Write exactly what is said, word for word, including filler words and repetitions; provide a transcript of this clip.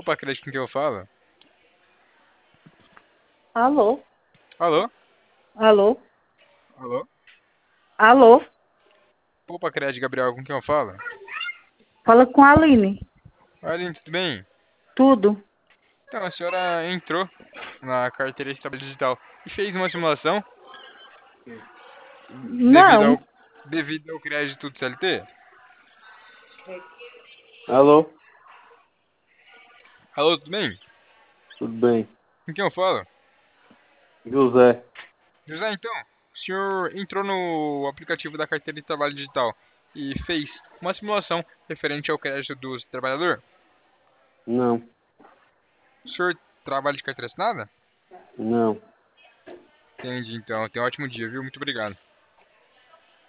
Opa, acredito com quem eu falo? Alô? Alô? Alô? Alô? Alô? Opa, acredito, Gabriel, com quem eu falo? Fala com a Aline. Aline, tudo bem? Tudo? Então, a senhora entrou na carteira de trabalho digital e fez uma simulação devido Não. ao, devido ao crédito do C L T? Alô, Alô, tudo bem? tudo bem? Com quem eu falo? José, José, então, o senhor entrou no aplicativo da carteira de trabalho digital e fez uma simulação referente ao crédito do trabalhador? não, O senhor trabalha de carteira assinada? não. Entendi, então. Tenha um ótimo dia, viu? Muito obrigado.